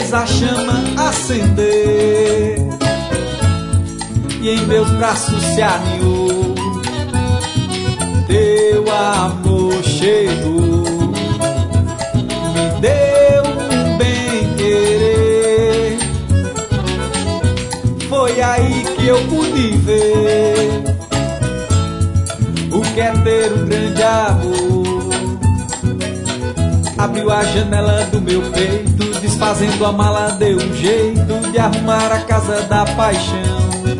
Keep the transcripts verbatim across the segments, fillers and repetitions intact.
fez a chama acender e em meus braços se aninhou. Teu amor chegou, me deu um bem-querer. Foi aí que eu pude ver o que é ter um grande amor. Abriu a janela do meu peito, desfazendo a mala, deu um jeito de arrumar a casa da paixão.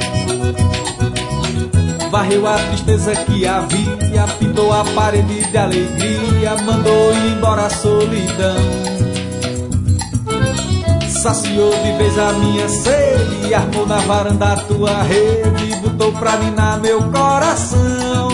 Varreu a tristeza que havia, pintou a parede de alegria, mandou ir embora a solidão. Saciou de vez a minha sede, armou na varanda a tua rede, botou pra ninar meu coração.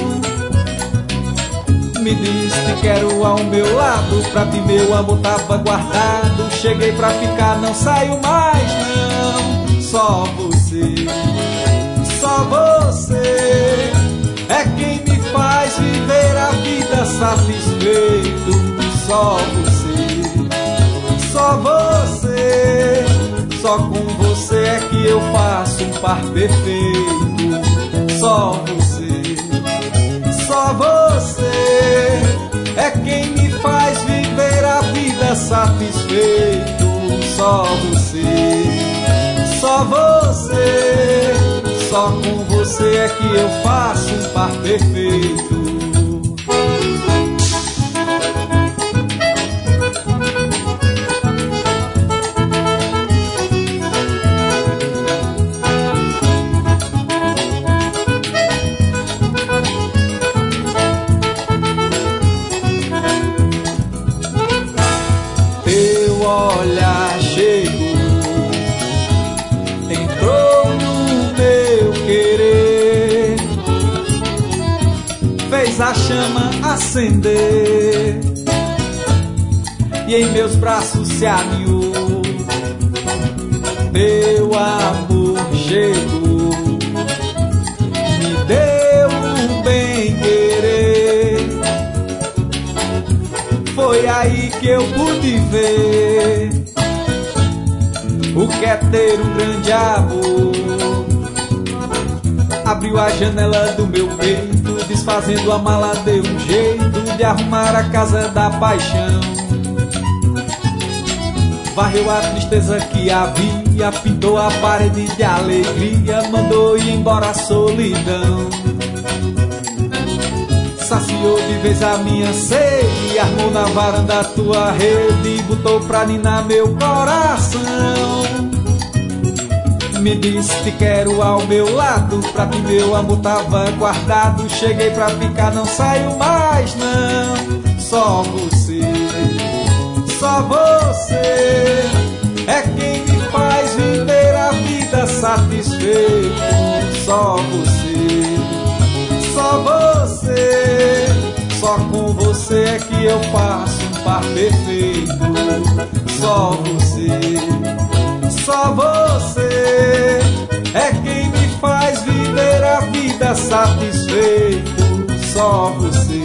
Me disse que quero ao meu lado, pra ti meu amor tava guardado. Cheguei pra ficar, não saio mais não. Só você, só você é quem me faz viver a vida satisfeito. Só você, só você, só com você é que eu faço um par perfeito. Só você, só você é quem me faz viver a vida satisfeito. Só você, só você, só com você é que eu faço um par perfeito. Teu olhar chegou, entrou no meu querer, fez a chama acender e em meus braços se aninhou. Teu amor chegou, me deu um bem-querer. Foi aí que eu pude ver o que é ter um grande amor. Abriu a janela do meu peito, desfazendo a mala, deu um jeito de arrumar a casa da paixão. Varreu a tristeza que havia, pintou a parede de alegria, mandou ir embora a solidão. Saciou de vez a minha sede, armou na varanda a tua rede, botou pra ninar meu coração. Me disse que quero ao meu lado, pra ti meu amor tava guardado. Cheguei pra ficar, não saio mais não. Só você, só você é quem me faz viver a vida satisfeito. Só você, só você, só com você é que eu faço um par perfeito. Só você, só você é quem me faz viver a vida satisfeito. Só você,